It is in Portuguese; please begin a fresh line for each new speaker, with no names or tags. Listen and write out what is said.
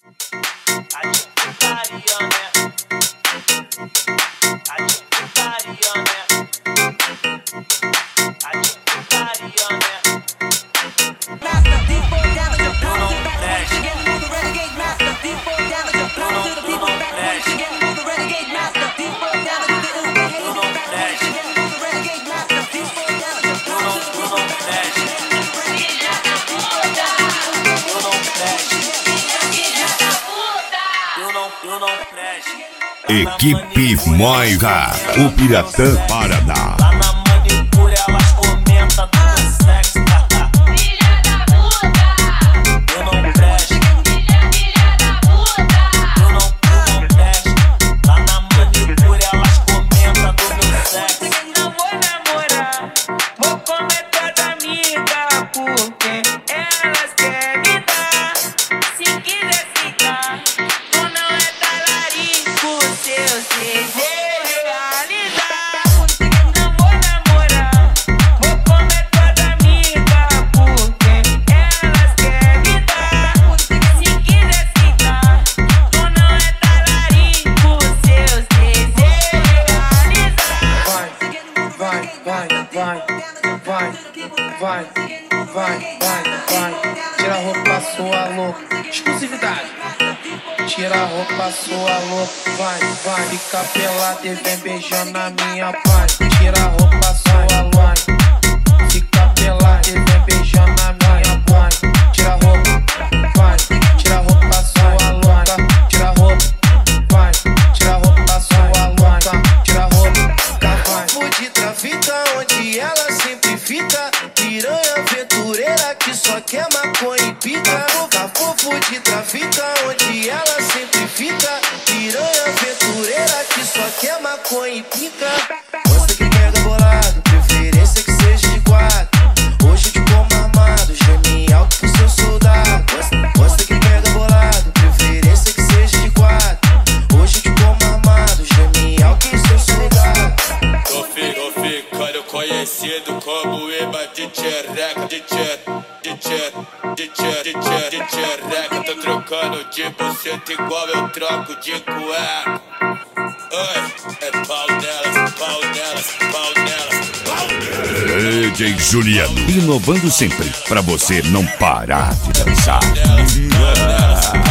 Equipe Maica, o Piratã Paraná.
Lá na manicure elas comentam do meu sexo. Filha da puta, eu não presto. Filha da puta, eu não presto. Lá na manicure elas comentam do meu sexo. Não vou namorar, vou comer toda amiga, porque elas querem me dar. Se quiser ficar, tu não é talarico, seus desejos realizar. Não vou namorar, vou comer toda amiga, porque elas querem me dar. Se quiser ficar, tu não é talarico, seus desejos realizar.
Vai. Tira a roupa, sua louca. Exclusividade. Tira a roupa, sua louca. Vai. Fica pelada e vem beijando a minha pai. Tira a roupa, sua louca. Fica pelada e vem beijando a minha pai. Tira a roupa, vai. Tira a roupa, sua louca. Tira a roupa, vai. Tira a roupa, sua louca. Tira a roupa, vai. Fui de trafica onde ela sempre fica. Piranha aventureira que só quer maconha e pica. Fofo de trafica onde ela sempre fica. Piranha aventureira que só quer maconha e pica. Gosta que pega bolado, preferência que seja de quatro. Hoje de como armado, geme alto pro seu soldado. Gosta que pega bolado, preferência que seja de quatro. Hoje de como armado, geme alto pro seu soldado.
Tô ficando conhecido como Eba de tchereca, de tchereca. Tô trocando de buceta igual eu troco de cueca. Oi, é pau nelas, pau nelas, pau nelas, pau nelas.
DJ Juliano, inovando sempre, pra você não parar de dançar.
Pau nelas,